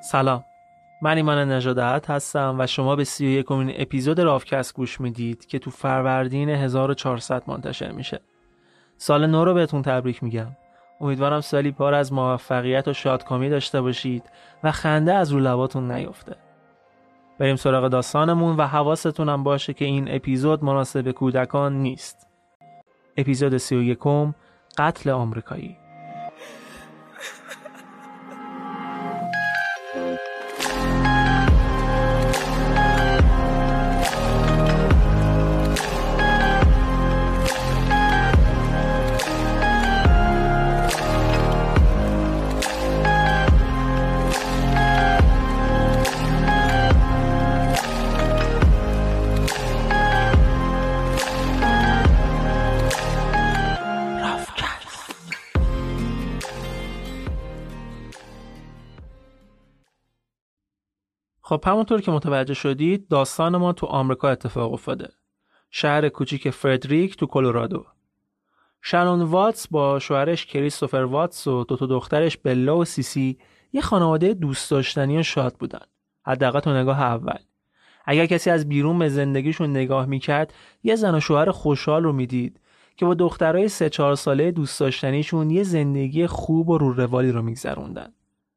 سلام، من ایمان نژادات هستم و شما به 31مین اپیزود راوکست گوش میدید که تو فروردین 1400 منتشر میشه. سال نو رو بهتون تبریک میگم. امیدوارم سالی پر از موفقیت و شادکامی داشته باشید و خنده از رو لباتون نیفته. بریم سراغ داستانمون و حواستون هم باشه که این اپیزود مناسب کودکان نیست. اپیزود 31 قتل آمریکایی. خب همونطور که متوجه شدید داستان ما تو آمریکا اتفاق افتاده. شهر کوچیک فردریک تو کلرادو. شانون واتس با شوهرش کریستوفر واتس و دو تا دخترش بلا و سیسی یه خانواده دوست داشتنی و شاد بودن. حداقل تو نگاه اول. اگر کسی از بیرون به زندگیشون نگاه میکرد یه زن و شوهر خوشحال رو میدید که با دخترای 3-4 ساله دوست داشتنیشون یه زندگی خوب و رو روالی رو میگذروندن.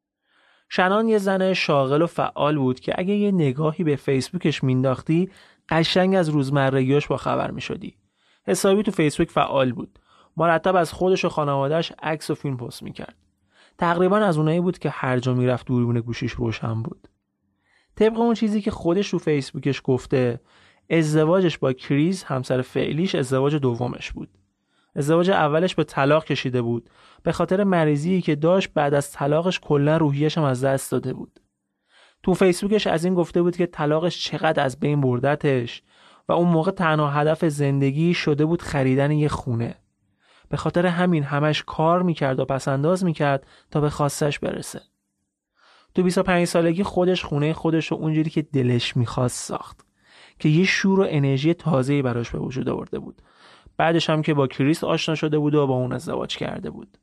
شنان یه زن شاغل و فعال بود که اگه یه نگاهی به فیسبوکش مینداختی قشنگ از روزمرگیاش با خبر میشدی. حسابی تو فیسبوک فعال بود. مرتب از خودش و خانواده‌اش عکس و فیلم پست میکرد. تقریبا از اونایی بود که هر جا میرفت دوربین گوشیش روشن بود. طبق اون چیزی که خودش تو فیسبوکش گفته، ازدواجش با کریس همسر فعلیش ازدواج دومش بود. ازدواج اولش به طلاق کشیده بود. به خاطر مریضی که داشت بعد از طلاقش کلا روحیه‌اش هم از دست داده بود. تو فیسبوکش از این گفته بود که طلاقش چقدر از بین بردتش و اون موقع تنها هدف زندگی شده بود خریدن یه خونه. به خاطر همین همش کار میکرد و پسنداز میکرد تا به خواستش برسه. تو 25 سالگی خودش خونه خودش رو اونجوری که دلش میخواست ساخت که یه شور و انرژی تازه‌ای براش به وجود آورده بود. بعدش هم که با کریس آشنا شده بود و با اون ازدواج کرده بود.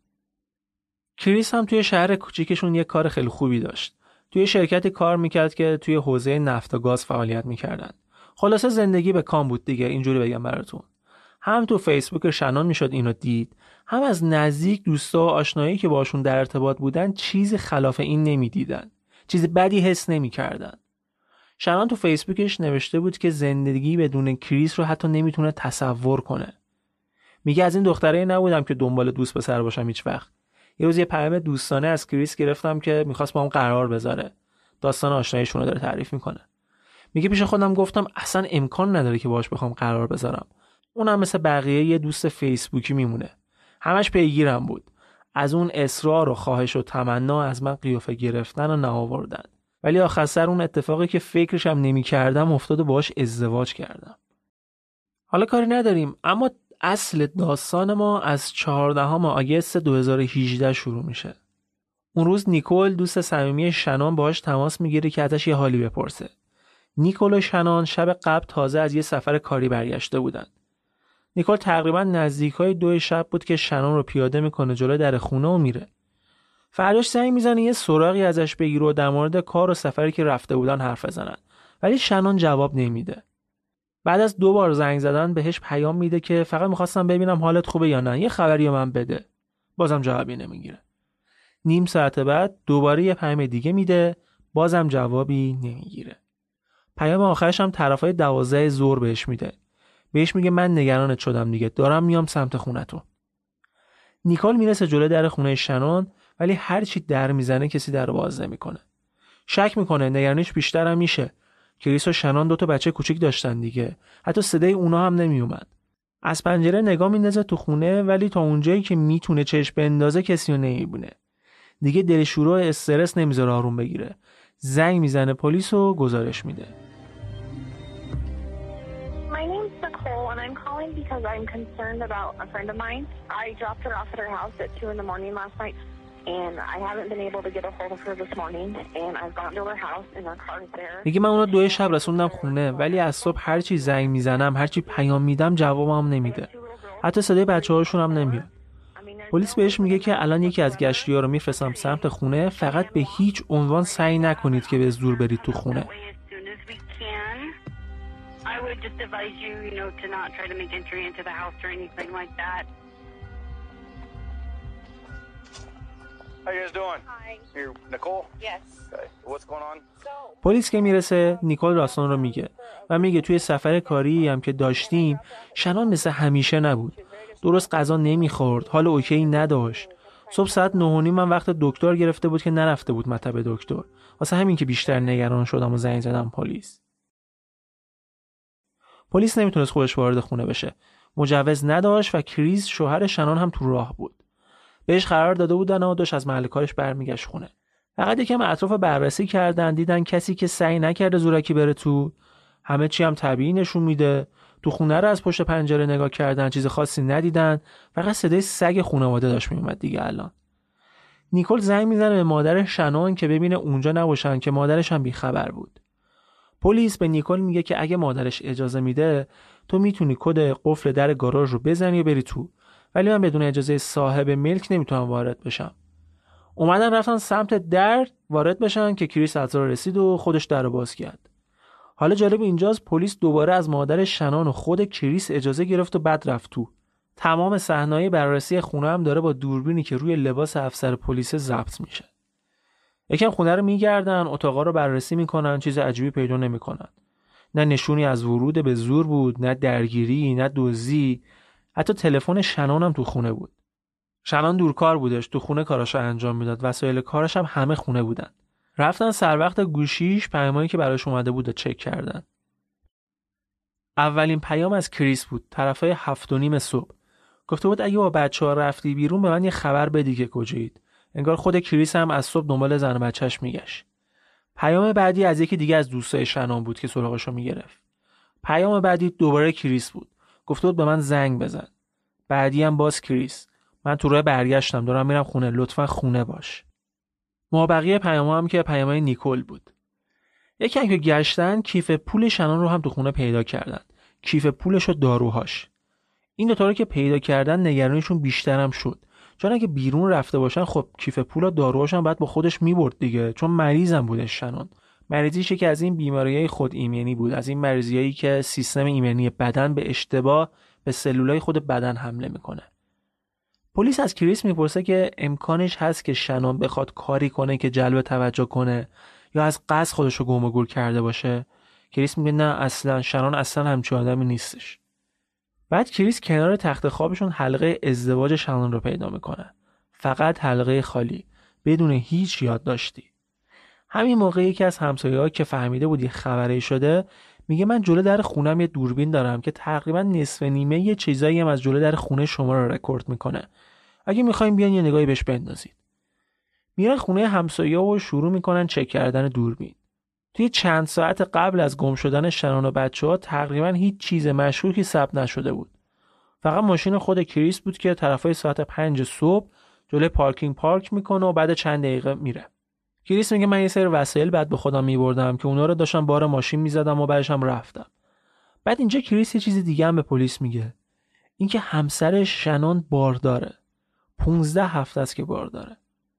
کریس هم توی شهر کوچیکشون یه کار خیلی خوبی داشت. توی شرکتی کار میکرد که توی حوزه نفت و گاز فعالیت میکردن. خلاصه زندگی به کام بود دیگه، اینجوری بگم براتون. هم تو فیسبوک شنان میشد اینو دید، هم از نزدیک دوستا و آشنایی که باشون در ارتباط بودن چیزی خلاف این نمیدیدن. چیز بدی حس نمیکردن. شنان تو فیسبوکش نوشته بود که زندگی بدون کریس رو حتی نمیتونه تصور کنه. میگه از این دخترایی نبودم که دنبال دوست پسر باشم هیچ وقت. یه روز یه پیام دوستانه از کریس گرفتم که میخواست با هم قرار بذاره. داستان آشناییشون رو داره تعریف میکنه. میگه پیش خودم گفتم اصلا امکان نداره که باهاش بخوام قرار بذارم. اونم مثل بقیه یه دوست فیسبوکی میمونه. همش پیگیرم بود. از اون اصرار و خواهش و تمنا از من قیافه گرفتن و نآوردن. ولی آخر سر اون اتفاقی که فکرش هم نمی‌کردم افتاد و باهاش ازدواج کردم. حالا کاری نداریم، اما اصل داستان ما از 14 آگوست 2018 شروع میشه. اون روز نیکول دوست صمیمی شنان باهاش تماس میگیره که ازش یه حالی بپرسه. نیکول و شنان شب قبل تازه از یه سفر کاری برگشته بودن. نیکول تقریبا نزدیکای 2 شب بود که شنان رو پیاده میکنه جلوی در خونه و میره. فرداش زنگ میزنه یه سراغی ازش بگیره و در مورد کار و سفری که رفته بودن حرف بزنن. ولی شنان جواب نمیده. بعد از 2 بار زنگ زدن بهش پیام میده که فقط میخواستم ببینم حالت خوبه یا نه، یه خبری به من بده. بازم جوابی نمیگیره. نیم ساعت بعد دوباره یه پیام دیگه میده، بازم جوابی نمیگیره. پیام آخرش هم طرفای 12 ظهر بهش میده. بهش میگه من نگرانت شدم دیگه، دارم میام سمت خونتون. نیکول میرسه جلوی در خونه شنان، ولی هر چی در میزنه کسی در باز نمیکنه. شک میکنه، نگرانیش بیشتر هم میشه. کریس و شنان 2 تا بچه کوچیک داشتن دیگه. حتی صدای اونا هم نمیومد. از پنجره نگاه میندازه تو خونه، ولی تا اونجایی که میتونه چشم بندازه کسی رو نمیبینه. دیگه دلشوره و استرس نمیذاره آروم بگیره. زنگ میزنه پلیس و گزارش میده. My name's Nicole and I'm calling because I'm concerned about a friend of mine. I dropped her off at her house at 2 in the morning last night and I haven't been able to get a hold of her this morning and I've gone to her house and her car is there. میگه من اونو 2 شب رسوندم خونه، ولی از صبح هر چی زنگ میزنم، هر چی پیام میدم جوابم نمیده. حتی صدای بچه‌هاشون هم نمیاد. پلیس بهش میگه که الان یکی از گشتی‌ها رو میفرستم سمت خونه، فقط به هیچ عنوان سعی نکنید که به زور برید تو خونه. پلیس که میرسه نیکول داستان رو میگه و میگه توی سفر کاری هم که داشتیم شنان مثل همیشه نبود. درست غذا نمیخورد، حال اوکی نداشت. صبح ساعت 9:30 من وقت دکتر گرفته بود که نرفته بود مطب دکتر. واسه همین که بیشتر نگران شدم و زنگ زدم پلیس. پلیس نمیتونست خودش وارد خونه بشه. مجوز نداشت و کریس شوهر شنان هم تو راه بود. بهش قرار داده بودن و داشت از محل کارش برمیگشت خونه. فقط یکم اطراف بررسی کردن، دیدن کسی که سعی نکرده زورکی بره تو، همه چی هم طبیعی نشون میده. تو خونه رو از پشت پنجره نگاه کردن، چیز خاصی ندیدن، فقط صدای سگ خانواده داشت میومد دیگه. الان نیکول زنگ میزنه به مادر شنان که ببینه اونجا نباشن، که مادرش هم بیخبر بود. پلیس به نیکول میگه که اگه مادرش اجازه میده تو میتونی کد قفل در گاراژ رو بزنی و بری تو، ولی من بدون اجازه صاحب ملک نمیتونم وارد بشم. اومدن رفتن سمت در وارد بشن که کریس از راه رسید و خودش در رو باز کرد. حالا جالب اینجاست پلیس دوباره از مادر شنان و خود کریس اجازه گرفت و بعد رفت تو. تمام صحنه‌های بررسی خونه هم داره با دوربینی که روی لباس افسر پلیس ضبط میشه. یکم خونه رو میگردن، اتاقا رو بررسی میکنن، چیز عجیبی پیدا نمیکنن. نه نشونی از ورود به زور بود، نه درگیری، نه دزدی. حتی تلفن شنان هم تو خونه بود. شنان دورکار بودش، تو خونه کاراشو انجام میداد، وسایل کارش هم همه خونه بودن. رفتن سر وقت گوشیش پیامایی که براش اومده بود چک کردن. اولین پیام از کریس بود، طرفای 7:30 صبح. گفته بود اگه با بچه‌ها رفتی بیرون به من یه خبر بدی که کجایید. انگار خود کریس هم از صبح دنبال زن و بچه‌ش میگشت. پیام بعدی از یکی دیگه از دوستای شنان بود که سراغشو میگرفت. پیام بعدی دوباره کریس بود. گفته بود به من زنگ بزن. بعدی هم باز کریس. من تو راه برگشتم، دارم میرم خونه، لطفا خونه باش. مابقی پیام‌ها هم که پیامای نیکول بود. یکی که گشتن کیف پول شنان رو هم تو خونه پیدا کردن. کیف پولش و داروهاش. این دو تا رو که پیدا کردن نگرانیشون بیشتر هم شد. چون اگه بیرون رفته باشن خب کیف پول و داروهاش هم باید با خودش میبرد دیگه، چون مریضم بوده شنان. مریضیش که از این بیماریای خود ایمنی بود، از این مریضیایی که سیستم ایمنی بدن به اشتباه به سلولای خود بدن حمله میکنه. پلیس از کریس میپرسه که امکانش هست که شنان بخواد کاری کنه که جلب توجه کنه یا از قصد خودشو گم و گور کرده باشه. کریس میگه نه اصلا، شنان اصلا همچین آدمی نیستش. بعد کریس کنار تخت خوابشون حلقه ازدواج شنان رو پیدا میکنه. فقط حلقه خالی، بدون هیچ یادداشتی. همین موقع یکی از همسایه‌ها که فهمیده بود یه خبری شده میگه من جلو در خونم یه دوربین دارم که تقریبا نصف نیمه یه چیزایی هم از جلو در خونه شما رو رکورد میکنه. اگه میخواین بیان یه نگاهی بهش بندازید. میرن خونه همسایه‌ها و شروع میکنن چک کردن دوربین. توی چند ساعت قبل از گم شدن شنان و بچه‌ها تقریبا هیچ چیز مشکوکی ثبت نشده بود. فقط ماشین خود کریس بود که طرفای ساعت 5 صبح جلوی پارکینگ پارک میکنه و بعد چند دقیقه میره. کریس میگه من یه سری وسایل بعد به خودم میبردم که اونا رو داشتم بار ماشین میزدم و بعدش هم رفتم. بعد اینجا کریس یه چیز دیگه هم به پلیس میگه. اینکه همسرش شنان بارداره. 15 هفته است که بارداره.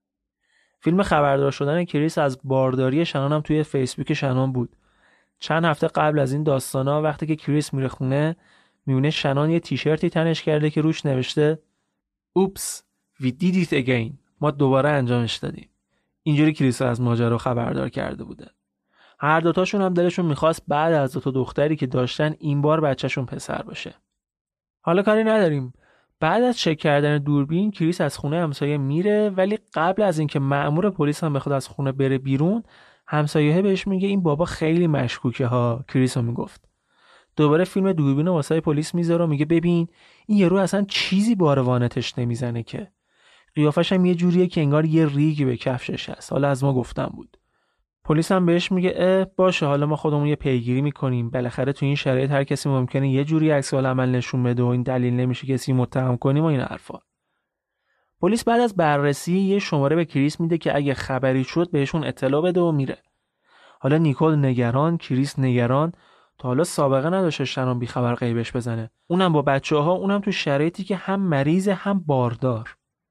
فیلم خبردار شدن کریس از بارداری شنان هم توی فیسبوک شنان بود. چند هفته قبل از این داستانا وقتی که کریس میره خونه میونه شنان یه تیشرتی تنش کرده که روش نوشته اوپس we did it again. ما دوباره انجامش دادیم. اینجوری کریس از ماجرا خبردار کرده بوده. هر دوتاشون هم دلشون میخواست بعد از 2 دختری که داشتن این بار بچهشون پسر باشه. حالا کاری نداریم. بعد از چک کردن دوربین کریس از خونه همسایه میره، ولی قبل از اینکه مأمور پلیس هم بخواد از خونه بره بیرون همسایه بهش میگه این بابا خیلی مشکوکه ها. کریس هم میگفت. دوباره فیلم دوربین رو واسه پلیس میذاره و میگه ببین این یارو اصلا چیزی بار وانتش نمیزنه که. قیافش هم یه جوریه که انگار یه ریگ به کفشش هست. حالا از ما گفتم بود. پلیس هم بهش میگه باشه حالا ما خودمون یه پیگیری میکنیم. بالاخره تو این شرایط هر کسی ممکنه یه جوری عکس العمل نشون بده و این دلیل نمیشه کسی متهم کنیم و این حرفا. پلیس بعد از بررسی یه شماره به کریس میده که اگه خبری شد بهشون اطلاع بده و میره. حالا نیکول نگران، کریس نگران. تا حالا سابقه نداشته شنان بیخبر غیبش بزنه. اونم با بچه‌ها، اونم تو شرایطی که هم مریض هم باردار.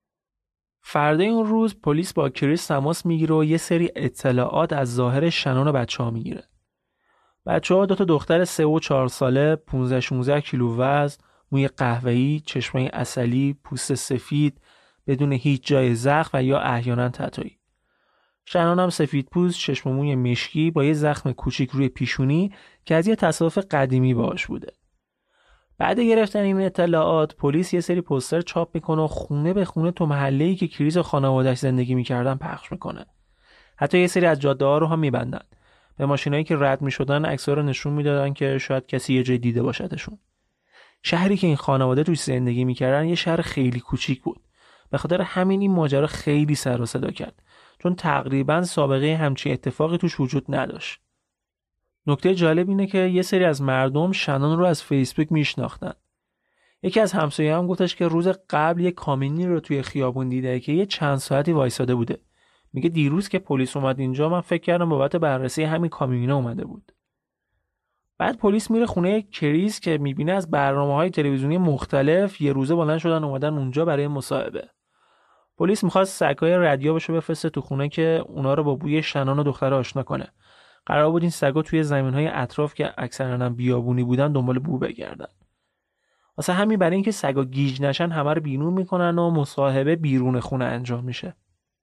فردای اون روز پلیس با کریس تماس میگیره و یه سری اطلاعات از ظاهر شنان و بچه‌ها میگیره. بچه‌ها 2 دختر 3 و 4 ساله، 15-16 کیلو وزن، موی قهوه‌ای، چشمای عسلی، پوست سفید، بدون هیچ جای زخم و یا احیانا تتویی. شنان هم سفید پوست، چشم و موی مشکی با یه زخم کوچیک روی پیشونی که از یه تصادف قدیمی باهاش بوده. بعد گرفتن این اطلاعات، پلیس یه سری پوستر چاپ میکنه و خونه به خونه تو محله‌ای که کریس و خانواده‌اش زندگی میکردن پخش میکنه. حتی یه سری از جاده‌ها رو هم میبندن. به ماشینایی که رد میشدن عکس‌ها رو نشون میدادن که شاید کسی یه جای دیده باشدشون. شهری که این خانواده توش زندگی میکردن یه شهر خیلی کوچیک بود. به خاطر همین این ماجرا خیلی سر و صدا کرد، چون تقریباً سابقه همچین اتفاقی توش وجود نداشت. نکته جالب اینه که یه سری از مردم شنان رو از فیسبوک میشناختن. یکی از همسایه‌ها هم گفتش که روز قبل یه کامیونی رو توی خیابون دیده که یه چند ساعتی وایساده بوده. میگه دیروز که پلیس اومد اینجا من فکر کردم بابت بررسی همین کامیونه اومده بود. بعد پلیس میره خونه کریس که میبینه از برنامه‌های تلویزیونی مختلف یه روزه بلند شدن اومدن اونجا برای مصاحبه. پلیس میخواست سگای رادیو بشه بفرسته تو خونه که اونا رو با بوی شنان و دختر آشنا کنه. قرار بود این سگا توی زمین‌های اطراف که اکثرا بیابونی بودن دنبال بو بگردن. واسه همین برای اینکه سگا گیج نشن همه رو بیرون میکنن و مصاحبه بیرون خونه انجام میشه.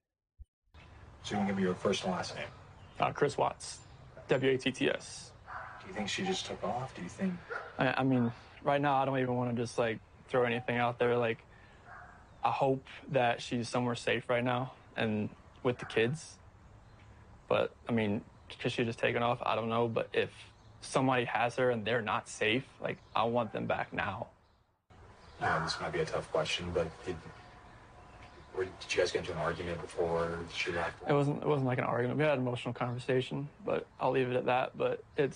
So you can give me your first and last name. Chris Watts, W-A-T-T-S. Do you think she just took off? Do you think? I mean, right now I don't even want to just like throw anything out there. Like, I hope that she's somewhere safe right now and with the kids. But I mean, because she just taken off, I don't know. But if somebody has her and they're not safe, like I want them back now. Yeah, this might be a tough question, but did you guys get into an argument before she left? It wasn't like an argument. We had an emotional conversation, but I'll leave it at that. But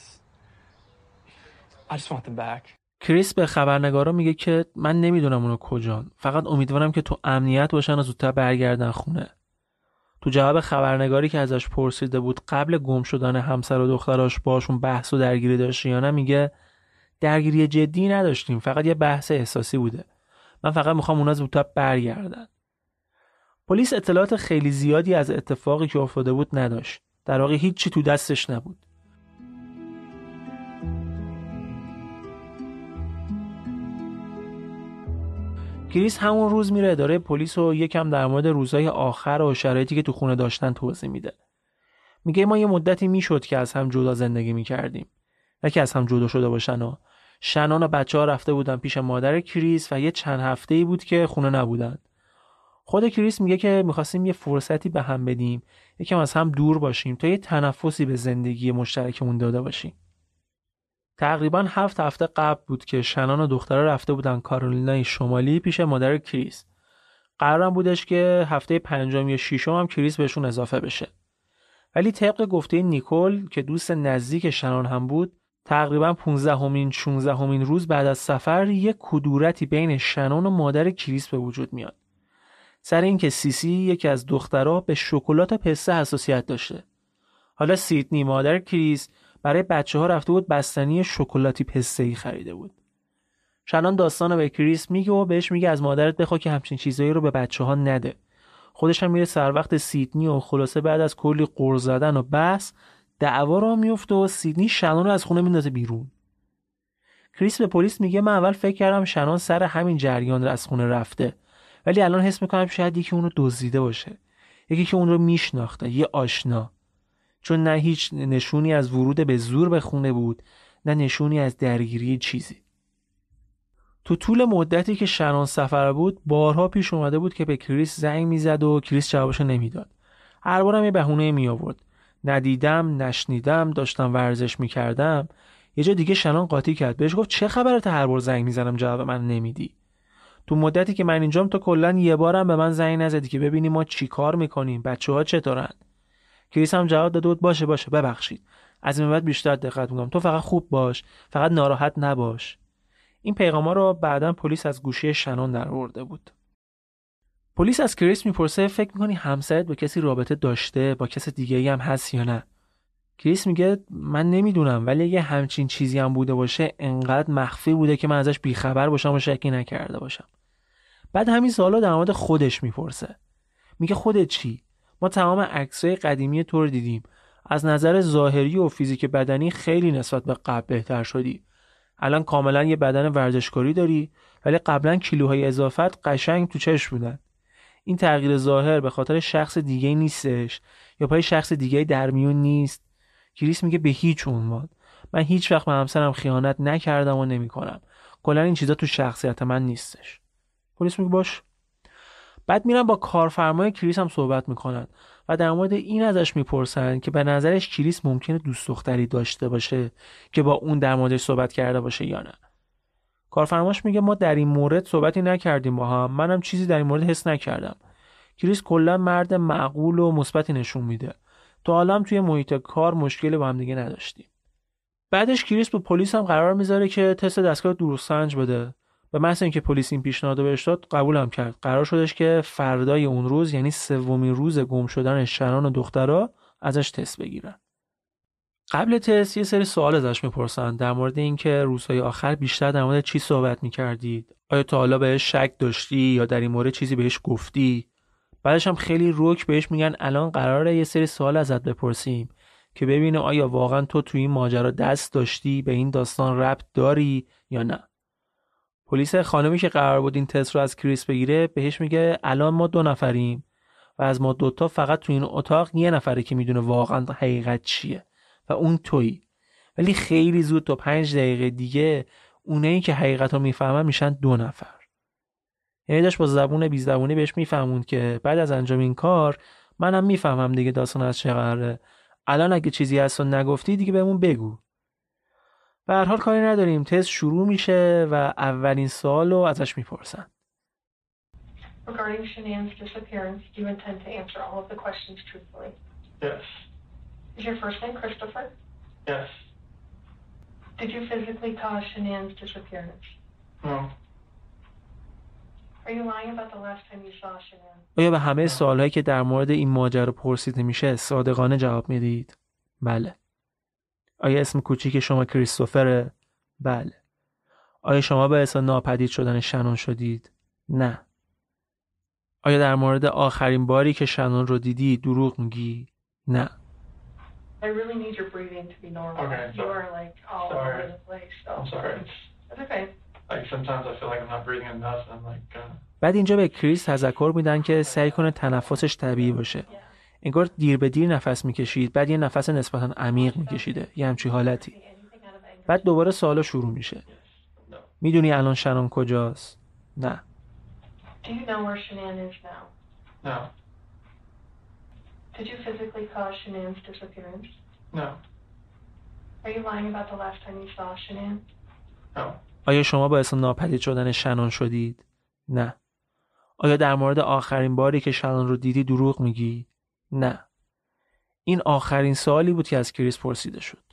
I just want them back. کریس به خبرنگارا میگه که من نمیدونم اونا کجان، فقط امیدوارم که تو امنیت باشن و زودتر برگردن خونه. تو جواب خبرنگاری که ازش پرسیده بود قبل گم شدن همسر و دختراش باشون بحث و درگیری داشت یا نه، میگه درگیری جدی نداشتیم، فقط یه بحث احساسی بوده. من فقط میخوام اونا زودتر برگردن. پلیس اطلاعات خیلی زیادی از اتفاقی که افتاده بود نداشت. در واقع هیچی تو دستش نبود. کریس همون روز میره اداره پلیس و یکم در مورد روزهای آخر و شرایطی که تو خونه داشتن توضیح میده. میگه ما یه مدتی میشد که از هم جدا زندگی میکردیم. نه که از هم جدا شده باشن و شنان و بچه‌ها رفته بودن پیش مادر کریس و یه چند هفته‌ای بود که خونه نبودن. خود کریس میگه که میخواستیم یه فرصتی به هم بدیم، یکم از هم دور باشیم تا یه تنفسی به زندگی مشترکمون داده باشیم. تقریباً 7 هفته قبل بود که شنان و دخترها رفته بودن کارولینای شمالی پیش مادر کریس. قرارم بودش که هفته 5 یا 6 هم کریس بهشون اضافه بشه. ولی طبق گفته نیکول که دوست نزدیک شنان هم بود، تقریباً 15-16 روز بعد از سفر یک کدورتی بین شنان و مادر کریس به وجود میاد. سر این که سیسی یکی از دخترها به شکلات پسته حساسیت داشته. حالا سیدنی مادر کریس برای بچه‌ها رفته بود بستنی شکلاتی پسته‌ای خریده بود. شنان داستانو به کریس میگه و بهش میگه از مادرت بخوا که همچین چیزایی رو به بچه‌ها نده. خودش هم میره سر وقت سیدنی و خلاصه بعد از کلی قُر زدن و بحث دعوا را میفته و سیدنی شنان رو از خونه میندازه بیرون. کریس به پلیس میگه من اول فکر کردم شنان سر همین جریان از خونه رفته، ولی الان حس میکنم شاید یکی اون رو دزدیده باشه، یکی که اون رو میشناخته، یه آشنا. چون نه هیچ نشونی از ورود به زور به خونه بود، نه نشونی از درگیری چیزی. تو طول مدتی که شنان سفر بود بارها پیش اومده بود که به کریس زنگ میزد و کریس جوابشو نمیداد. هر بارم یه بهونه می آورد. ندیدم، نشنیدم، داشتم ورزش میکردم. یه جا دیگه شنان قاطی کرد. بهش گفت چه خبرت هر بار زنگ میزنم جواب من نمیدی؟ تو مدتی که من اینجام تو کلا یه بارم به من زنگ نزدی که ببینی ما چی کار میکنیم، بچه‌ها چطورن؟ کریس هم جواب داد باشه ببخشید. از این بعد بیشتر دقت میکنم. تو فقط خوب باش، فقط ناراحت نباش. این پیغاما رو بعداً پلیس از گوشی شنان درآورده بود. پلیس از کریس میپرسه فکر میکنی همسرت با کسی رابطه داشته، با کس دیگه‌ای هم هست یا نه؟ کریس میگه من نمیدونم، ولی اگه همچین چیزی هم بوده باشه انقدر مخفی بوده که من ازش بیخبر باشم و شکی نکرده باشم. بعد همین سوالا در مورد خودش میپرسه. میگه خودت چی؟ ما تمام عکسای قدیمی تو رو دیدیم. از نظر ظاهری و فیزیک بدنی خیلی نسبت به قبل بهتر شدی. الان کاملا یه بدن ورزشکاری داری، ولی قبلا کیلوهای اضافت قشنگ تو چشم بودن. این تغییر ظاهر به خاطر شخص دیگه نیستش یا پای شخص دیگه در میون نیست. کریس میگه به هیچ عنوان. من هیچ وقت به همسرم خیانت نکردم و نمیکنم. کلا این چیزا تو شخصیت من نیستش. پلیس میگه باش. بعد میرن با کارفرمای کریس هم صحبت میکنن و در مورد این ازش میپرسن که به نظرش کریس ممکنه دوست دختری داشته باشه که با اون در موردش صحبت کرده باشه یا نه. کارفرماش میگه ما در این مورد صحبتی نکردیم با هم، منم چیزی در این مورد حس نکردم. کریس کلا مرد معقول و مثبتی نشون میده. تا حالا هم توی محیط کار مشکلی با هم دیگه نداشتیم. بعدش کریس با پلیس هم قرار میذاره که تست دستگاه دروغ‌سنج بده. به محض اینکه پلیس این پیشنهادو بهش داد قبول هم کرد. قرار شدش که فردای اون روز یعنی سومین روز گم شدن شنان و دخترها ازش تست بگیرن. قبل تست یه سری سوال ازش میپرسن در مورد اینکه روزهای آخر بیشتر در مورد چی صحبت میکردید، آیا تا حالا بهش شک داشتی یا در این مورد چیزی بهش گفتی. بعدش هم خیلی روک بهش میگن الان قراره یه سری سوال ازت بپرسیم که ببینه آیا واقعا تو توی این ماجرا دست داشتی، به این داستان ربط داری یا نه. پلیس خانمی که قرار بود این تست رو از کریس بگیره بهش میگه الان ما 2 نفریم و از ما 2 فقط تو این اتاق یه نفره که میدونه واقعا حقیقت چیه و اون تویی. ولی خیلی زود تا 5 دقیقه دیگه اونایی که حقیقت رو میفهمن میشن 2 نفر. یعنی داشت با زبون بی زبونی بهش میفهموند که بعد از انجام این کار منم میفهمم دیگه داستان از چه قراره. الان اگه چیزی هست و نگفتی دیگه بهمون بگو. به هر حال کاری نداریم. تست شروع میشه و اولین سوال رو ازش میپرسن. Regarding Shanann's disappearance, do you intend to answer all of the questions truthfully? Yes. Is your first name Christopher? Yes. Did you physically cause Shanann's disappearance? No. Are you lying about the last time you saw Shanann? آیا به همه سوالهایی که در مورد این ماجرا پرسیده میشه صادقانه جواب میدید؟ بله. آیا اسم کوچیک شما کریستوفره؟ بله. آیا شما باعث ناپدید شدن شنون شدید؟ نه. آیا در مورد آخرین باری که شنون رو دیدی دروغ میگی؟ نه. I really need your breathing to be normal. Okay, You are like all over the place. So. I'm sorry. That's okay. Like sometimes I feel like I'm not breathing enough. I'm like. بعد اینجا به کریس تذکر میدن که سعی کنه تنفسش طبیعی باشه. انگار دیر به دیر نفس میکشید، بعد یه نفس نسبتاً عمیق میکشیده، یه همچی حالتی. بعد دوباره سوالا شروع میشه. میدونی الان شنون کجاست؟ نه. Do you know where Shanann is now? No. Did you physically cause Shanann's disappearance? No. Are you lying about the last time you saw Shanann? No. آیا شما باعث ناپدید شدن شنون شدید؟ نه. آیا در مورد آخرین باری که شنون رو دیدی دروغ میگی؟ نه. این آخرین سوالی بود که از کریس پرسیده شد.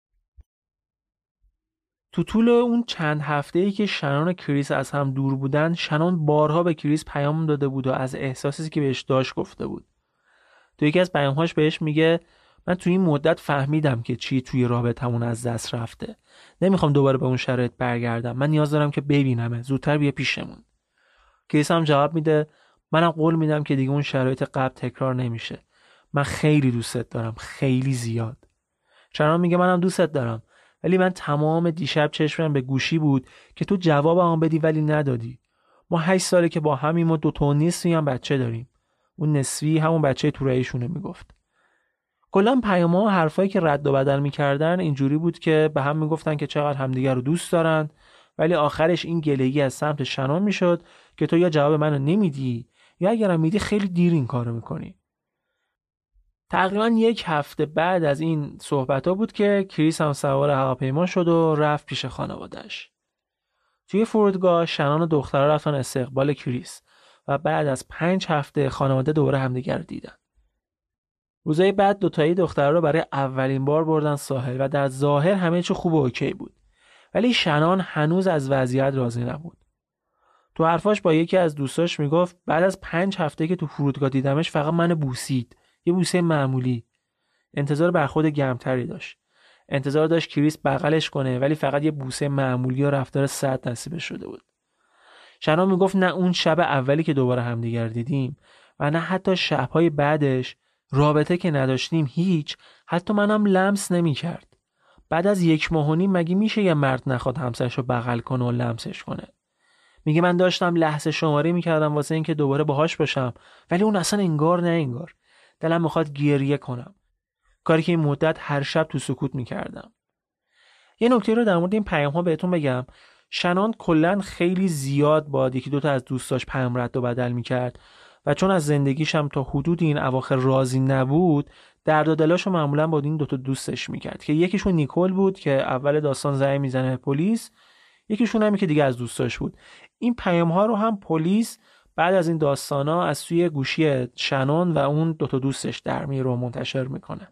تو طول اون چند هفته‌ای که شنون و کریس از هم دور بودن، شنون بارها به کریس پیام داده بود و از احساسی که بهش داشت گفته بود. تو یکی از پیام‌هاش بهش میگه من تو این مدت فهمیدم که چی توی رابطمون از دست رفته. نمیخوام دوباره به اون شرایط برگردم. من نیاز دارم که ببینمه. زودتر بیا پیشمون. کریس هم جواب میده منم قول میدم که دیگه اون شرایط قبل تکرار نمیشه. من خیلی دوستت دارم، خیلی زیاد. شنون میگه منم دوستت دارم، ولی من تمام دیشب چشمم به گوشی بود که تو جوابم بدی ولی ندادی. ما 8 ساله که با همیم و 2 تا نصفی هم بچه داریم. اون نصفی همون بچه تو رأیشونه میگفت. کلا پیام‌ها و حرفایی که رد و بدل میکردن اینجوری بود که به هم میگفتن که چقدر همدیگر رو دوست دارن، ولی آخرش این گله‌ای از سمت شنون میشد که تو یا جواب منو نمیدی یا اگرم میدی خیلی دیر این کارو میکنی. تقریبا 1 هفته بعد از این صحبت‌ها بود که کریس هم سوار هواپیما شد و رفت پیش خانواده‌اش. توی فرودگاه شنون و دخترها رفتن استقبال کریس و بعد از 5 هفته خانواده دوباره همدیگر دیدن. روزهای بعد 2 تایی دخترها رو برای اولین بار بردن ساحل و در ظاهر همه چی خوب و اوکی بود. ولی شنون هنوز از وضعیت راضی نبود. تو حرفاش با یکی از دوستاش میگفت بعد از 5 هفته که تو فرودگاه دیدمش فقط منو بوسید. یه بوسه معمولی. انتظار برخورد گرمتری داشت. انتظار داشت کریس بغلش کنه ولی فقط یه بوسه معمولی و رفتار سرد نصیبش شده بود. شنون میگفت نه اون شب اولی که دوباره همدیگر دیدیم و نه حتی شب‌های بعدش، رابطه که نداشتیم هیچ، حتی منم لمس نمی‌کرد. بعد از 1.5 ماه مگه میشه یه مرد نخواد همسرشو بغل کنه و لمسش کنه؟ میگه من داشتم لحظه شماری میکردم واسه اینکه دوباره باهاش باشم، ولی اون اصلا انگار نه انگار. دلم میخواد گریه کنم. کاری که این مدت هر شب تو سکوت میکردم. یه نکته رو در مورد این پیام‌ها بهتون بگم. شنان کلاً خیلی زیاد با یکی دوتا از دوستاش پیام رد و بدل میکرد و چون از زندگیش هم تا حدود این اواخر راضی نبود، درد و دلاشو معمولاً با این دوتا دوستش میکرد که یکیشون نیکول بود که اول داستان زنگ میزنه به پلیس، یکیشون همین که دیگه از دوستاش بود. این پیام‌ها رو هم پلیس بعد از این داستانا از سوی گوشی شنون و اون دوتا دوستش در میاره و منتشر میکنه.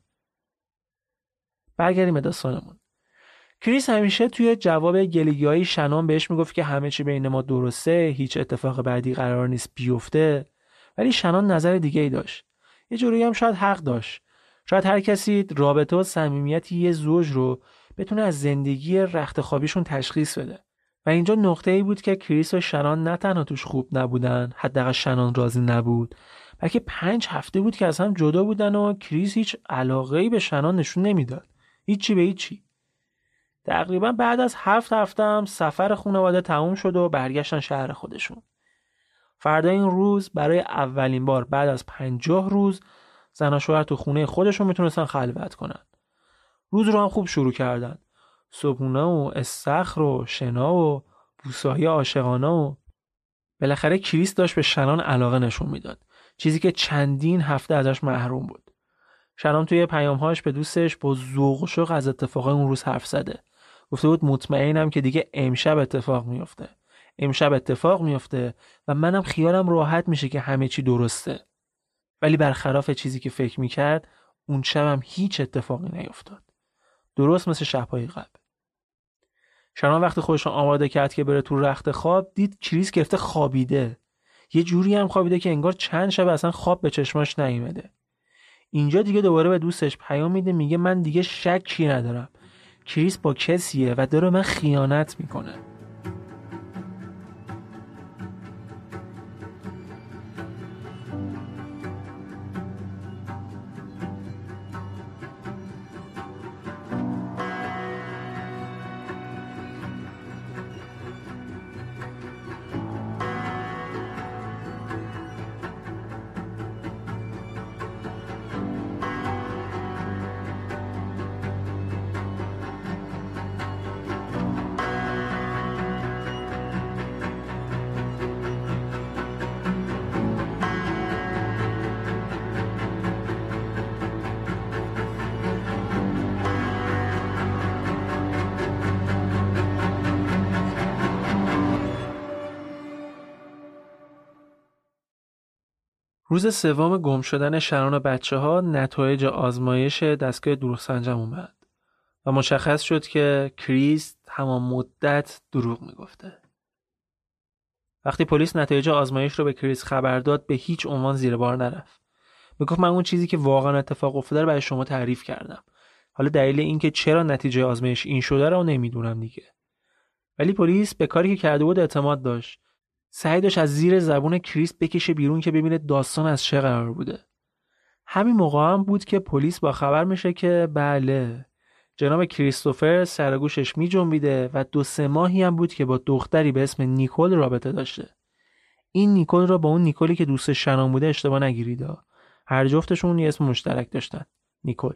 برگردیم به داستانمون. کریس همیشه توی جواب گلیگی‌های شنون بهش میگفت که همه چی بین ما درسته، هیچ اتفاق بعدی قرار نیست بیفته، ولی شنون نظر دیگه‌ای داشت. یه جوری هم شاید حق داشت. شاید هر کسی رابطه و صمیمیت یه زوج رو بتونه از زندگی رخت خوابیشون تشخیص بده. و اینجا نقطه‌ای بود که کریس و شنون نه تنها توش خوب نبودن، حداقل شنون راضی نبود، بلکه 5 هفته بود که از هم جدا بودن و کریس هیچ علاقه‌ای به شنون نشون نمیداد. هیچی به هیچی. تقریبا بعد از 7 هفته هم سفر خانواده تموم شد و برگشتن شهر خودشون. فردا این روز برای اولین بار بعد از 50 روز زن و شوهر تو خونه خودشون میتونستن خلوت کنن. روز رو هم خوب شروع کردن. صبحونه و استخر و شنا و بوسه‌های عاشقانه و بالاخره کریس داشت به شنون علاقه نشون میداد، چیزی که چندین هفته ازش محروم بود. شنون توی پیام‌هاش به دوستش با ذوق و شوق از اتفاقای اون روز حرف زده. گفته بود مطمئنم که دیگه امشب اتفاق میفته. امشب اتفاق میفته و منم خیالم راحت میشه که همه چی درسته. ولی برخلاف چیزی که فکر میکرد، اون شبم هیچ اتفاقی نیفتاد. درست مثل شب‌های قبل. شنون وقتی خودش رو آماده کرد که بره تو رخت خواب، دید کریس گرفته خوابیده. یه جوری هم خوابیده که انگار چند شب اصلا خواب به چشماش نیومده. اینجا دیگه دوباره به دوستش پیام میده، میگه من دیگه شکی ندارم. کریس با کسیه و داره من خیانت میکنه. روز سوم گم شدن شنون و بچه‌ها نتایج آزمایش دستگاه دروغ سنجم اومد و مشخص شد که کریس تمام مدت دروغ میگفته. وقتی پلیس نتایج آزمایش رو به کریس خبر داد، به هیچ عنوان زیر بار نرفت. میگفت من اون چیزی که واقعا اتفاق افتاده رو برای شما تعریف کردم. حالا دلیل این که چرا نتیجه آزمایش این شده رو نمیدونم دیگه. ولی پلیس به کاری که کرده بود اعتماد داشت. سعی داشت از زیر زبون کریس بکشه بیرون که ببینه داستان از چه قرار بوده. همین موقع هم بود که پلیس با خبر میشه که بله، جناب کریستوفر سرگوشش می جنبیده و 2-3 ماهی هم بود که با دختری به اسم نیکول رابطه داشته. این نیکول را با اون نیکولی که دوست شنون بوده اشتباه نگیرید. هر جفتشون یه اسم مشترک داشتن، نیکول.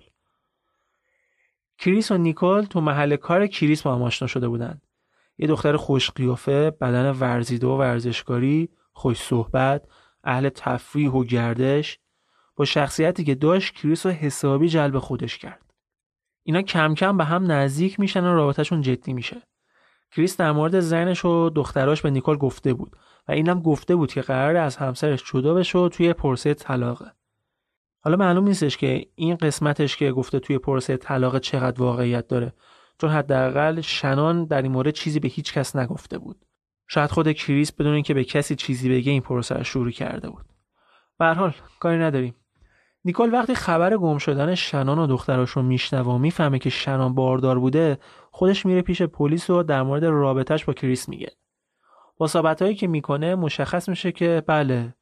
کریس و نیکول تو محل کار کریس با هم آشنا شده بودن. یه دختر خوش قیافه، بدن ورزیده و ورزشکاری، خوش صحبت، اهل تفریح و گردش، با شخصیتی که داشت کریس رو حسابی جلب خودش کرد. اینا کم کم به هم نزدیک میشن و رابطه‌شون جدی میشه. کریس در مورد زنش و دختراش به نیکول گفته بود و اینم گفته بود که قراره از همسرش جدا بشه و توی پرسه طلاقه. حالا معلوم نیستش که این قسمتش که گفته توی پرسه طلاق چقدر واقعیت داره، چون حداقل شنون در این مورد چیزی به هیچ کس نگفته بود. شاید خود کریس بدون اینکه به کسی چیزی بگه این پروسه رو شروع کرده بود. به هر حال کاری نداریم. نیکول وقتی خبر گم شدن شنون و دختراش رو میشنوه و میفهمه که شنون باردار بوده، خودش میره پیش پلیس و در مورد رابطه‌اش با کریس میگه. با صحبتایی که میکنه مشخص میشه که بله،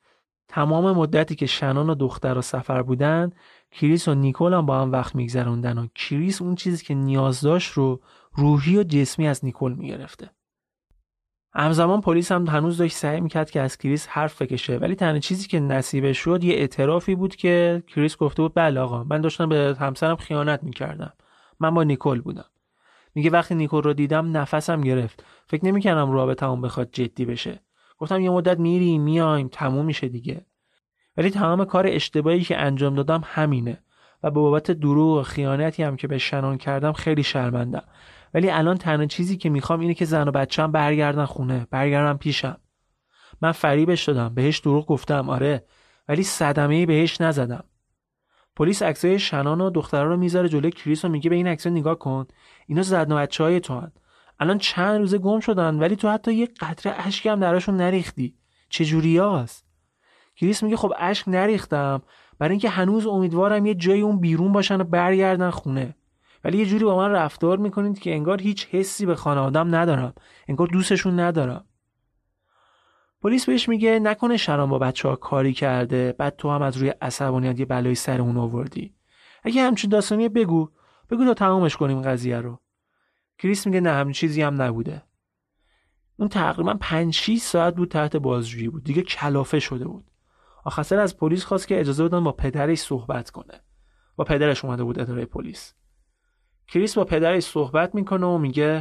تمام مدتی که شنان و دخترها سفر بودن، کریس و نیکول هم با هم وقت میگذروندن و کریس اون چیزی که نیاز داشت رو روحی و جسمی از نیکول میگرفته. همزمان پلیس هم هنوز داشت سعی میکرد که از کریس حرف بکشه، ولی تنها چیزی که نصیبش شد یه اعترافی بود که کریس گفته بود بله آقا، من داشتم به همسرم خیانت میکردم، من با نیکول بودم. میگه وقتی نیکول رو دیدم نفسم گرفت، فکر نمیکردم رابطه‌مون بخواد جدی بشه. گفتم یه مدت میریم میایم تموم میشه دیگه. ولی تمام کار اشتباهی که انجام دادم همینه و به بابت دروغ و خیانتی هم که به شنان کردم خیلی شرمندم. ولی الان تنها چیزی که میخوام اینه که زن و بچه‌م برگردن خونه، برگردن پیشم. من فریبش دادم، بهش دروغ گفتم آره، ولی صدمه‌ای بهش نزدم. پلیس عکسای شنان و دخترها رو میذاره جلوی کریس و میگه به این عکس‌ها نگاه کن، اینا زن و بچه‌های تو هن. الان چند روزه گم شدن ولی تو حتی یه قطره اشک هم دراشون نریختی. چه جوریاست؟ کریس میگه خب اشک نریختم برای اینکه هنوز امیدوارم یه جای اون بیرون باشن و برگردن خونه، ولی یه جوری با من رفتار میکنید که انگار هیچ حسی به خانواده‌ام ندارم، انگار دوستشون ندارم. پلیس بهش میگه نکنه شرام با بچه‌ها کاری کرده بعد تو هم از روی عصبانیت یه بلایی سر اون آوردی. اگه همچین داستانیه بگو تا تمامش کنیم قضیه رو. کریس میگه نه همین چیزی هم نبوده. اون تقریبا 5-6 ساعت بود تحت بازجویی بود، دیگه کلافه شده بود. آخر سر از پلیس خواست که اجازه بدن با پدرش صحبت کنه. با پدرش اومده بود اداره پلیس. کریس با پدرش صحبت میکنه و میگه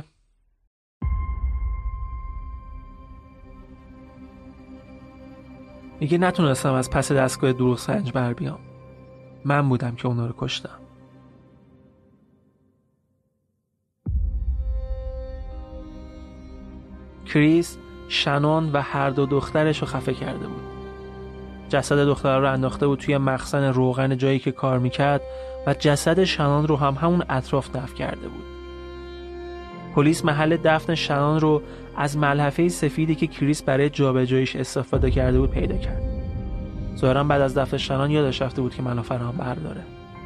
نتونستم از پس دستگاه دروغ سنج بر بیام. من بودم که اونا رو کشتم. کریس شنان و هر دو دخترش رو خفه کرده بود. جسد دختر رو انداخته بود توی مخزن روغن جایی که کار میکرد و جسد شنان رو هم همون اطراف دفن کرده بود. پلیس محل دفن شنان رو از ملحفه سفیدی که کریس برای جابجاییش استفاده کرده بود پیدا کرد. ظاهراً بعد از دفن شنان یادش رفته بود که ملحفه رو هم برداره.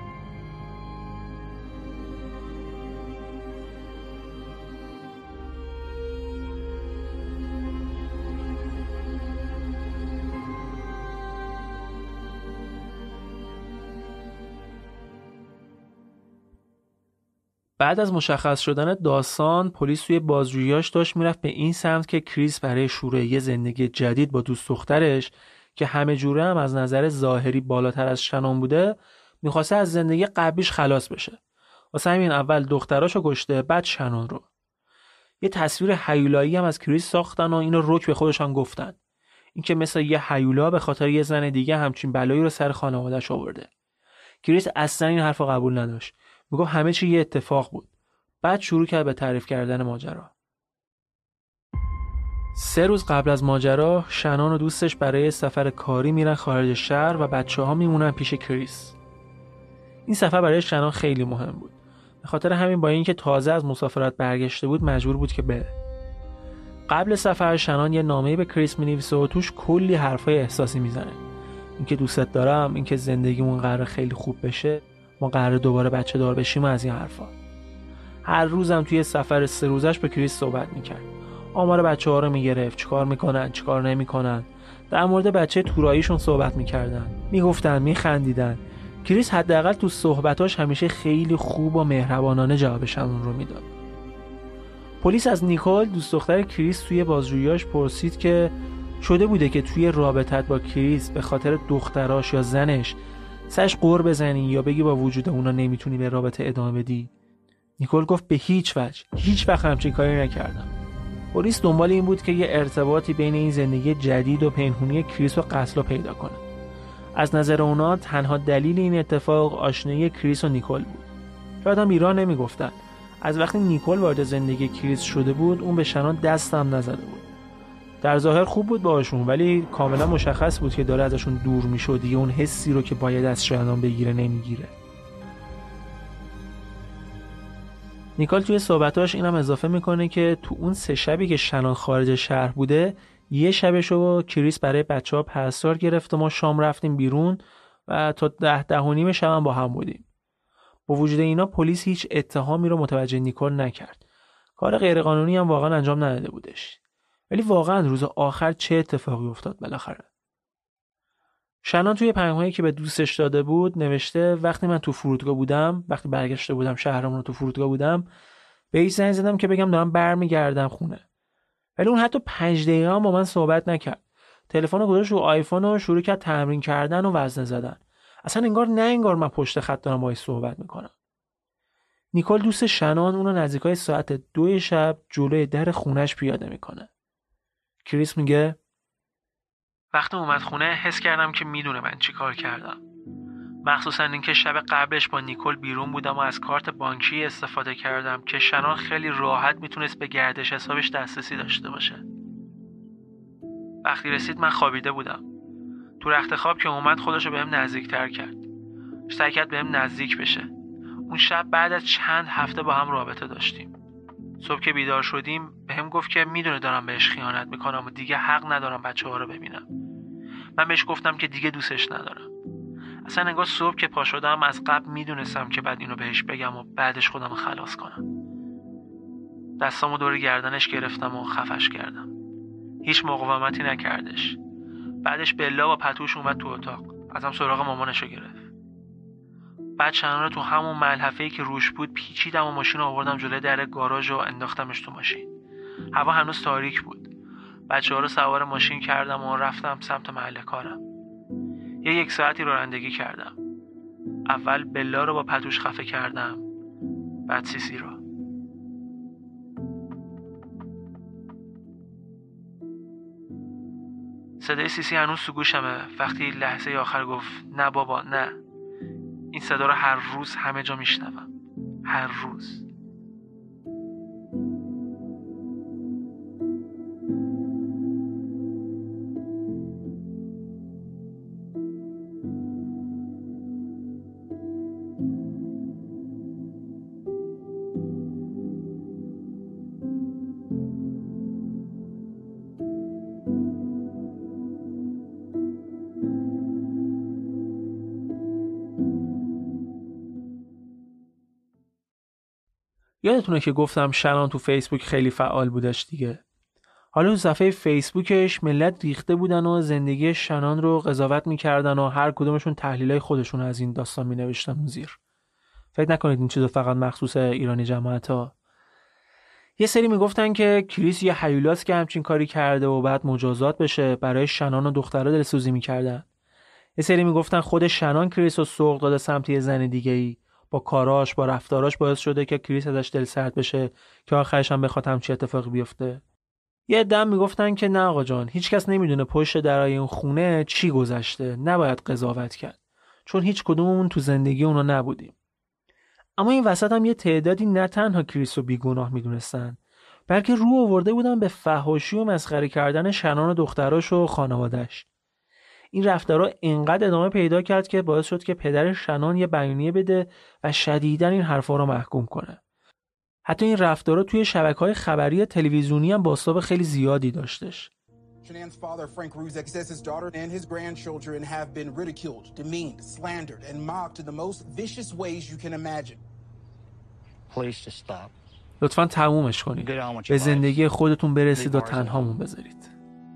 بعد از مشخص شدن داستان، پلیس توی بازجوییاش داشت میرفت به این سمت که کریس برای شروع یه زندگی جدید با دوست دخترش که همه جوره هم از نظر ظاهری بالاتر از شنان بوده، میخواسته از زندگی قبلیش خلاص بشه. واسه همین اول دختراشو کشته، بعد شنان رو. یه تصویر هیولایی هم از کریس ساختن و اینو رک به خودشان گفتن. اینکه مثل یه هیولا به خاطر یه زن دیگه همچین بلایی رو سر خانواده‌اش آورده. کریس اصلا این حرفو قبول نداشت. میگفت همه چی یه اتفاق بود. بعد شروع کرد به تعریف کردن ماجرا. 3 روز قبل از ماجرا، شنان و دوستش برای سفر کاری میرن خارج شهر و بچه‌ها میمونن پیش کریس. این سفر برای شنان خیلی مهم بود. به خاطر همین با اینکه تازه از مسافرت برگشته بود مجبور بود که بره. قبل سفر شنان یه نامه‌ای به کریس می‌نویسه و توش کلی حرفای احساسی میزنه. اینکه دوستت دارم، اینکه زندگیمون قراره خیلی خوب بشه، ما قراره دوباره بچه دار بشیم و از این حرفا. هر روزم توی سفر 3 روزش به کریس صحبت میکرد. آمار بچه‌ها رو میگرفت، چیکار میکنن، چیکار نمیکنن. در مورد بچه توراییشون صحبت میکردن، میگفتن، میخندیدن. کریس حداقل تو صحبتاش همیشه خیلی خوب و مهربانانه جوابشون رو میداد. پلیس از نیکول دوست دختر کریس توی بازجوییاش پرسید که شده بوده که توی رابطت با کریس به خاطر دختراش یا زنش سرش قور بزنی یا بگی با وجود اونا نمیتونی به رابطه ادامه بدی؟ نیکول گفت به هیچ وجه، هیچ وقت همچین کاری نکردم. پلیس دنبال این بود که یه ارتباطی بین این زندگی جدید و پنهونی کریس و قتل پیدا کنه. از نظر اونا تنها دلیل این اتفاق آشنایی کریس و نیکول بود. شاید هم بیراه نمیگفتن. از وقتی نیکول وارد زندگی کریس شده بود اون به شنان دست هم نزده بود. در ظاهر خوب بود باهاشون، ولی کاملا مشخص بود که داره ازشون دور میشه، دیگه اون حسی رو که باید از شنان بگیره نمیگیره. نیکول توی صحبتاش اینم اضافه میکنه که تو اون 3 شبی که شنان خارج شهر بوده، یه شبشو کریس برای بچه‌ها پرستار گرفت و ما شام رفتیم بیرون و تا 10-10:30 شب هم با هم بودیم. با وجود اینا پلیس هیچ اتهامی رو متوجه نیکول نکرد. کار غیرقانونی هم واقعا انجام نداده بودش. ولی واقعا روز آخر چه اتفاقی افتاد بالاخره؟ شنان توی پیام‌هایی که به دوستش داده بود نوشته وقتی من تو فرودگاه بودم، وقتی برگشته بودم شهرمون رو تو فرودگاه بودم، بهش زنگ زدم که بگم دارم برمیگردم خونه. ولی اون حتی 5 دقیقه هم با من صحبت نکرد. تلفن رو گذاشت رو آیفون و شروع کرد تمرین کردن و وزنه زدن. اصلا انگار من پشت خط دارم باهاش صحبت میکنم. نیکول دوست شنان اون رو نزدیکای ساعت 2 شب جلوی در خونش پیاده میکنه. کریس میگه وقتی اومد خونه حس کردم که میدونه من چی کار کردم. مخصوصا اینکه شب قبلش با نیکول بیرون بودم و از کارت بانکی استفاده کردم که شنان خیلی راحت میتونست به گردش حسابش دسترسی داشته باشه. وقتی رسید من خوابیده بودم. تو رخت خواب که اومد خودشو بهم نزدیکتر کرد. سعی کرد بهم نزدیک بشه. اون شب بعد از چند هفته با هم رابطه داشتیم. صبح که بیدار شدیم بهم گفت که میدونه دارم بهش خیانت میکنم و دیگه حق ندارم بچه‌ها رو ببینم. من بهش گفتم که دیگه دوستش ندارم. اصلا انگار صبح که پا شدم از قبل میدونستم که بعد اینو بهش بگم و بعدش خودم رو خلاص کنم. دستامو دور گردنش گرفتم و خفش کردم. هیچ مقاومتی نکردش. بعدش بلا و پتوش اومد تو اتاق. ازم سراغ مامانشو گرفت. بعد شنان رو تو همون ملحفه‌ای که روش بود پیچیدم و ماشین رو آوردم جلوی در گاراژ و انداختمش تو ماشین. هوا هنوز تاریک بود. بچه‌ها رو سوار ماشین کردم و رفتم سمت محل کارم. یک ساعتی رانندگی کردم. اول بلا رو با پتوش خفه کردم. بعد سیسی رو. صدای سیسی هنوز تو گوشمه وقتی لحظه آخر گفت نه بابا نه. این صدا رو هر روز همه جا میشنوم. هر روز. یادتونه که گفتم شنان تو فیسبوک خیلی فعال بودش دیگه. حالا تو صفحه فیسبوکش ملت ریخته بودن و زندگی شنان رو قضاوت میکردن و هر کدومشون تحلیلای خودشون از این داستان مینوشتن اون زیر. فکر نکنید این چیزا فقط مخصوص ایرانی جماعتا. یه سری میگفتن که کریس یه هیولاست که همچین کاری کرده و بعد مجازات بشه، برای شنان و دخترها دلسوزی میکردن. یه سری میگفتن خود شنان کریس رو سوق داده سمت یه زن دیگه‌ای، با کاراش با رفتاراش باعث شده که کریس ازش دل سرد بشه که آخرش هم بخواد همچین اتفاقی بیفته. یه عده میگفتن که نه آقا جان، هیچکس نمیدونه پشت درای اون خونه چی گذشته، نباید قضاوت کرد، چون هیچ کدوممون تو زندگی اونا نبودیم. اما این وسط هم یه تعدادی نه تنها کریس رو بیگناه میدونستن، بلکه رو آورده بودن به فحاشی و مسخره کردن شنان و دختراش و خانواده‌اش. این رفتارها اینقدر ادامه پیدا کرد که باعث شد که پدر شنان یه بیانیه بده و شدیداً این حرفا رو محکوم کنه. حتی این رفتارها توی شبکه‌های خبری تلویزیونی هم بازتاب خیلی زیادی داشتش. Shanann's father, Frank Ruzek, says his daughter and his grandchildren have been ridiculed, demeaned, slandered, and mocked in the most vicious ways you can imagine. Please just stop. لطفاً تمومش کنید. به زندگی خودتون برسید و تنهامون بذارید.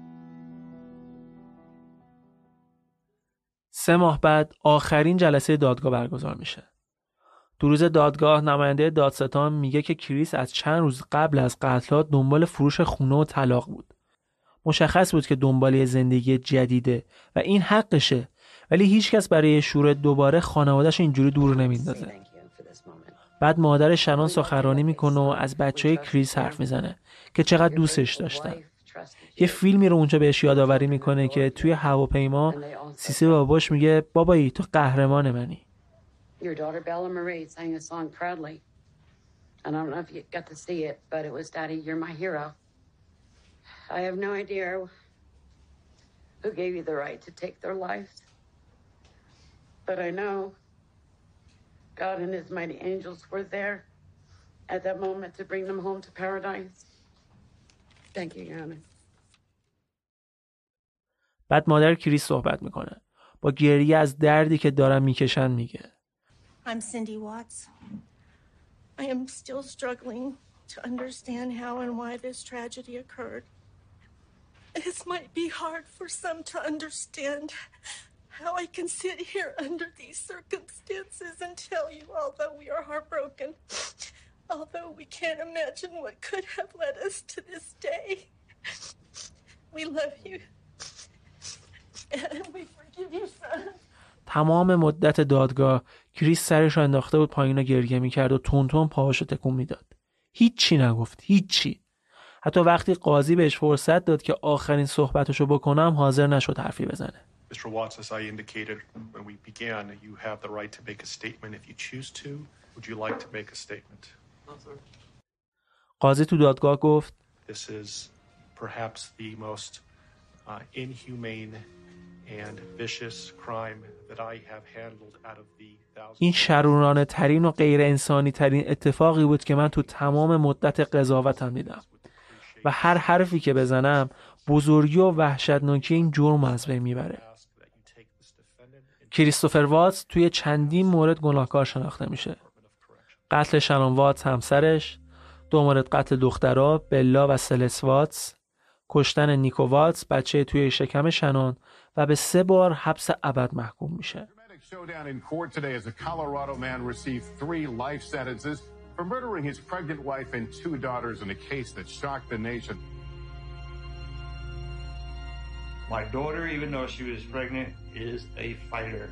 3 ماه بعد آخرین جلسه دادگاه برگزار میشه. تو روز دادگاه نماینده دادستان میگه که کریس از چند روز قبل از قتل‌ها دنبال فروش خونه و طلاق بود. مشخص بود که دنبال یه زندگی جدیده و این حقشه، ولی هیچکس برای شور دوباره خانواده‌اش اینجوری دور نمیندازه. بعد مادر شنان سخنرانی میکنه و از بچهای کریس حرف میزنه که چقدر دوستش داشتن. یه فیلمی رو اونجا بهش یادآوری میکنه که توی هواپیما سیسی باباش میگه بابایی تو قهرمان منی. Your daughter Bella Marie sang a song proudly. And I don't know if you got to see it, but it was Daddy, you're my hero. I have no idea who gave you the right to take their lives. But I know God and his mighty angels were there at that moment to bring them home to paradise. Thank you, Your Honor. بعد مادر کریس صحبت میکنه. با گریه از دردی که دارن میکشن میگه. I'm Cindy Watts. I am still struggling to understand how and why this tragedy occurred. This might be hard for some to understand how I can sit here under these circumstances and tell you, although we are heartbroken, although we can't imagine what could have led us to this day, we love you and we forgive you, son. تمام مدت دادگاه کریس سرش رو انداخته بود پایین و گریه می‌کرد و تون تون پاهاشو تکون میداد. هیچی نگفت، هیچی. حتی وقتی قاضی بهش فرصت داد که آخرین صحبتشو بکنم حاضر نشد حرفی بزنه. Mr. Watts, as I indicated when we began, you have the right to make a statement if you choose to. Would you like to make a statement? No, sir. قاضی تو دادگاه گفت This is perhaps the most inhumane and vicious crime that I have handled out of the thousands. این شرورانه ترین و غیر انسانی ترین اتفاقی بود که من تو تمام مدت قضاوتم دیدم و هر حرفی که بزنم بزرگی و وحشتناکی این جرم از بین میبره. کریستوفر واتس توی چندین مورد گناهکار شناخته میشه. قتل شانون واتس همسرش، 2 مورد قتل دخترها بلا و سلس واتس، کشتن نیکو واتس بچه توی شکم شانون و به 3 بار حبس ابد محکوم میشه. Showdown in court today as a Colorado man received 3 life sentences for murdering his pregnant wife and 2 daughters in a case that shocked the nation. My daughter, even though she was pregnant, is a fighter.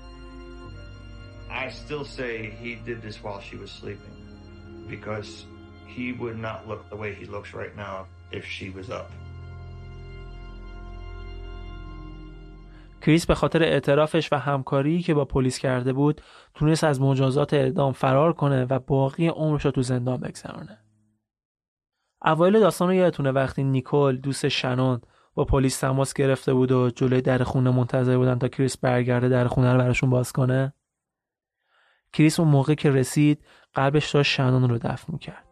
I still say he did this while she was sleeping because he would not look the way he looks right now if she was up. کریس به خاطر اعترافش و همکاری که با پلیس کرده بود تونست از مجازات اعدام فرار کنه و باقی عمرش رو تو زندان بگذرونه. اوایل داستان رو یادتونه وقتی نیکول دوست شانون با پلیس تماس گرفته بود و جلوی در خونه منتظر بودن تا کریس برگرده در خونه رو براشون باز کنه؟ کریس اون موقع که رسید قلبش داشت شانون رو دفن می‌کرد.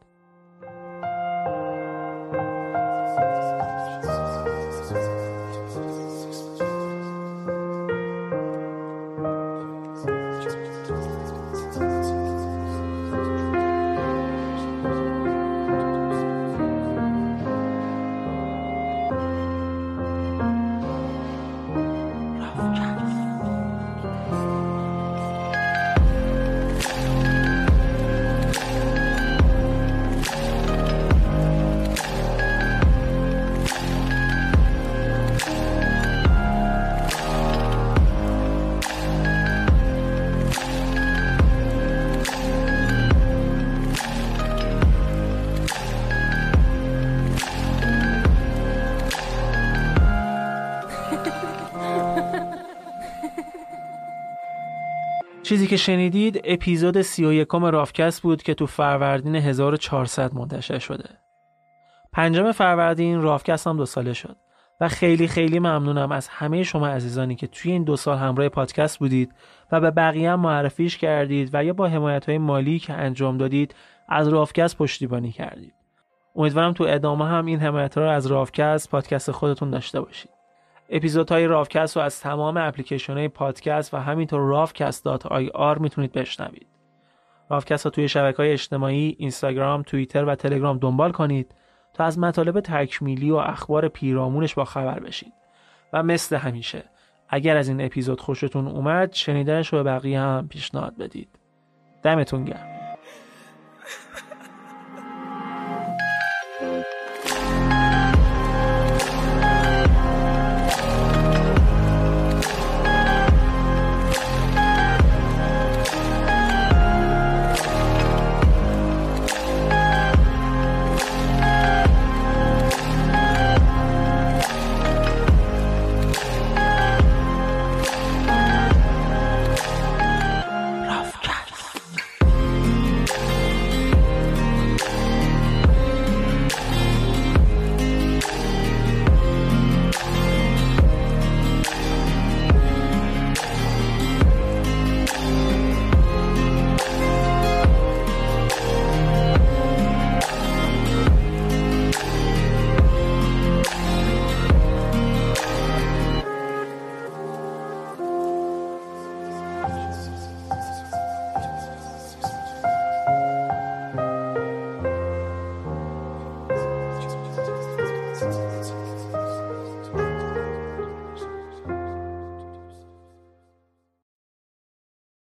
چیزی که شنیدید اپیزود 31 رافکست بود که تو فروردین 1400 منتشر شده. 5 فروردین رافکست هم 2 ساله شد و خیلی خیلی ممنونم از همه شما عزیزانی که توی این 2 سال همراه پادکست بودید و به بقیه هم معرفیش کردید و یا با حمایت‌های مالی که انجام دادید از رافکست پشتیبانی کردید. امیدوارم تو ادامه هم این حمایت‌ها رو از رافکست پادکست خودتون داشته باشید. اپیزودهای رافکست رو از تمام اپلیکیشن‌های پادکست و همینطور ravcast.ir میتونید بشنوید. رافکست رو توی شبکه‌های اجتماعی اینستاگرام، توییتر و تلگرام دنبال کنید تا از مطالب تکمیلی و اخبار پیرامونش با خبر بشید. و مثل همیشه اگر از این اپیزود خوشتون اومد شنیدنش رو به بقیه هم پیشنهاد بدید. دمتون گرم.